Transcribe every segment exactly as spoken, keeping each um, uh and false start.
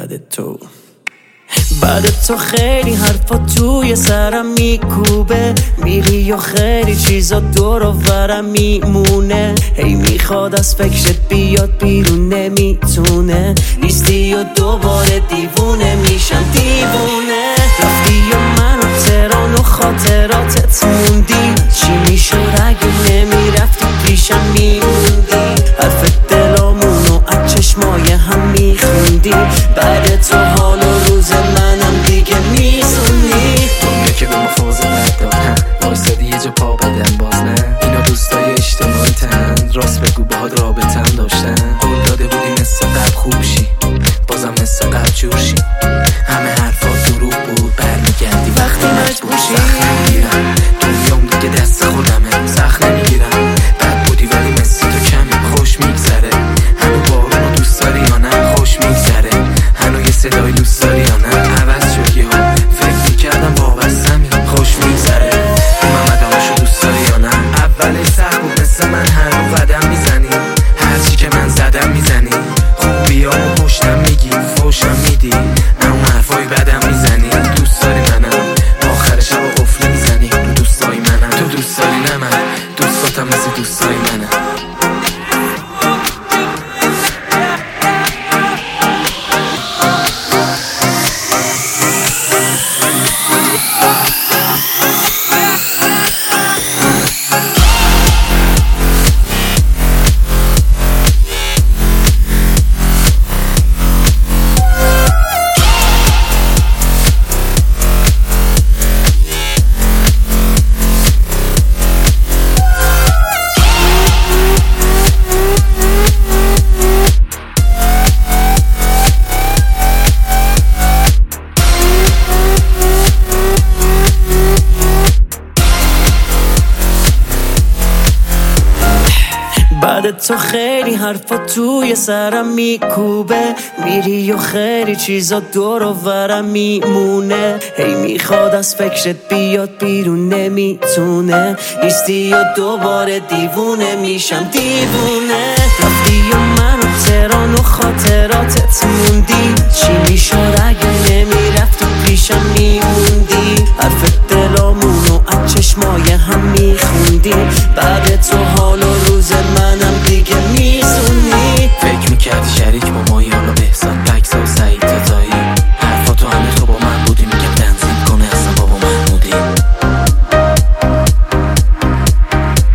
بعد تو بعد تو خیلی حرفا توی سرم میکوبه، میری و خیلی چیزا دور و برم میمونه، هی میخواد از فکرت بیاد بیرون نمیتونه، نیستی و دوباره دیوونه میشم دیوونه، رفتی و من و تهران و خاطراتت موندی، چی میشد اگه نمیرفتی پیشم میموندی، حرف دلامونو از چشمای هم میخوندی، بعد تو حال و روز منم دیگه میسونی، دنیا که به ما فاز ندادن وایسادی یه جا پا بدن باز نه، اینا دوستای اجتماعی تن، راست بگو باهات رابطم داشتن، قول داده بودی مثل قبل خوب شی بازم مثل قبل جور شی، همه حرفا دروغ بود برمیگردی وقتی مجبور شی، سخت نمیگیرم دنیام دیگه دست خودمه، سخت نمیگیرم بد بودی ولی مثل تو کمی خوش میگذره، هنو بارونو دوست داری یا نه خوش میگذره، هنو یه صدای دوست داری یا نه عوض شدی ها، فکر میکردم وابستمی خوش میگذره، محمد آمشو دوست داری یا نه، اولش سخت بود مثل من هنو قدم میزنی، هرچی که من زدم میزنی، خوبیامو پشتم میگی فوشم میدی، اما حرفای بدم میزنی، دوست داری منم آخر شب قفل میزنی، تو دوستای منم تو دوست داری نه من دوستاتم مثل دوستای منم. بعد تو خیلی حرفا توی سرم میکوبه، میری و خیلی چیزا دور و برم میمونه، هی میخواد از فکرت بیاد بیرون نمیتونه، نیستی و دوباره دیوونه میشم دیوونه، رفتی و من و تهران و خاطراتت موندی، چی میشد اگه نمیرفتی پیشم میموندی، حرف دلامونو از چشمای هم میخوندی، بعد تو حال و روز منم دیگه میسونی، فکر میکردی شریک با مایی حالا بهزاد بکسا و سعید تاتایی، حرفا تو همه تو با من بودی، میگم تنظیم کنه اصلا بابا محمودی،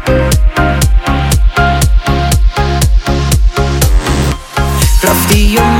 رفتی و